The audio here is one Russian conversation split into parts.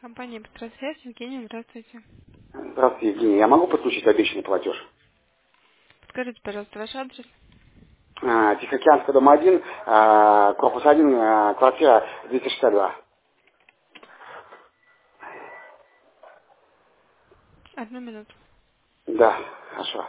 Компания «Быстросвязь». Евгений, здравствуйте. Здравствуйте, Евгений. Я могу подключить обещанный платеж? Скажите, пожалуйста, ваш адрес. Тихоокеанский дом 1, корпус 1, квартира 262. Одну минуту. Да, хорошо.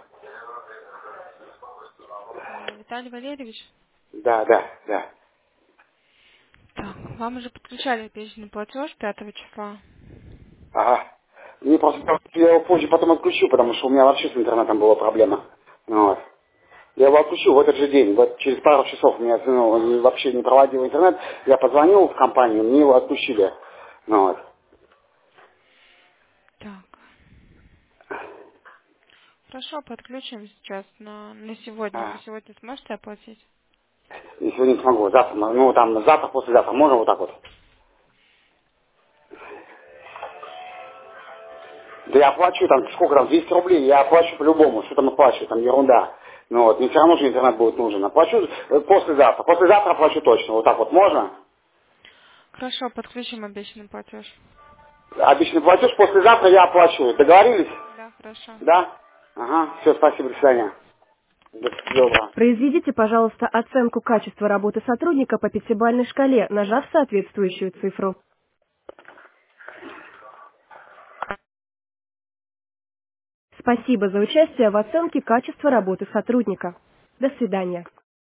Виталий Валерьевич. Да. Так, вам уже подключали обещанный платеж 5 числа. Ага. Мне просто, я его позже потом отключу, потому что у меня вообще с интернетом была проблема. Ну вот. Я его отключу в этот же день. Вот через пару часов у меня вообще не проводил интернет. Я позвонил в компанию, мне его отключили. Ну вот. Так, хорошо, подключим сейчас на сегодня. Вы А, сегодня сможете оплатить? и сегодня не смогу. Завтра, завтра, послезавтра. Можно вот так вот? Да я оплачу там, сколько там, 200 рублей, я оплачу по-любому, что там оплачиваю, там ерунда. Ну вот, мне все равно же интернет будет нужен. Оплачу послезавтра. Послезавтра оплачу точно. Вот так вот можно? Хорошо, подключим обещанный платеж. Обычный платеж послезавтра я оплачу. Договорились? Да, хорошо. Да? Ага, все, спасибо, до свидания. До доброго. Произведите, пожалуйста, оценку качества работы сотрудника по пятибалльной шкале, нажав соответствующую цифру. Спасибо за участие в оценке качества работы сотрудника. До свидания.